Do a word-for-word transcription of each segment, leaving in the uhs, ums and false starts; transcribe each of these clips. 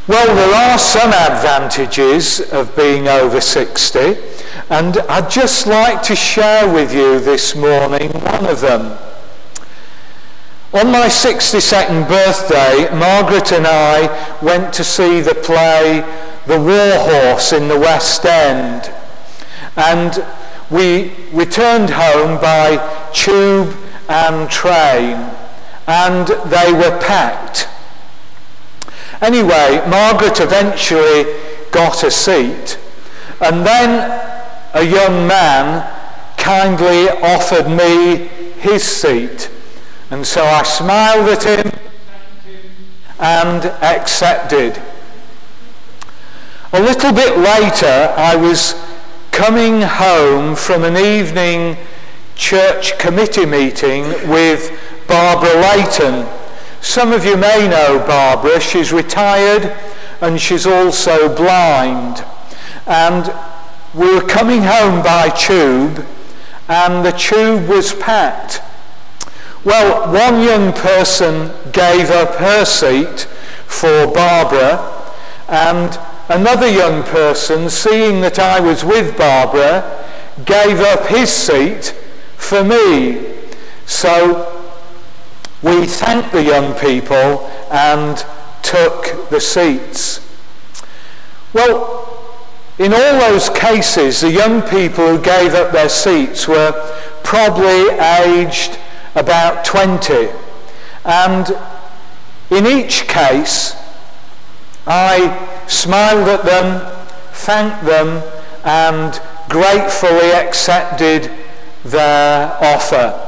Well, there are some advantages of being over sixty, and I'd just like to share with you this morning one of them. On my sixty-second birthday, Margaret and I went to see the play The War Horse in the West End, and we returned home by tube and train, and they were packed. Anyway, Margaret eventually got a seat, and then a young man kindly offered me his seat, and so I smiled at him and accepted. A little bit later, I was coming home from an evening church committee meeting with Barbara Layton. Some of you may know Barbara. She's retired and she's also blind. And we were coming home by tube, and the tube was packed. Well, one young person gave up her seat for Barbara, and another young person, seeing that I was with Barbara, gave up his seat for me. So we thanked the young people and took the seats. Well, in all those cases, the young people who gave up their seats were probably aged about twenty. And in each case, I smiled at them, thanked them, and gratefully accepted their offer.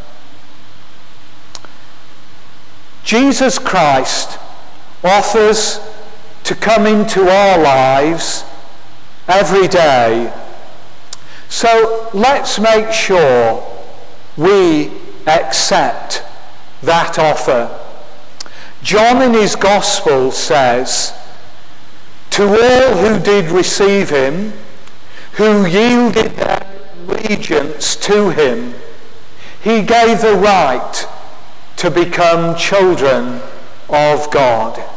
Jesus Christ offers to come into our lives every day. So let's make sure we accept that offer. John in his Gospel says, "To all who did receive him, who yielded their allegiance to him, he gave the right to become children of God."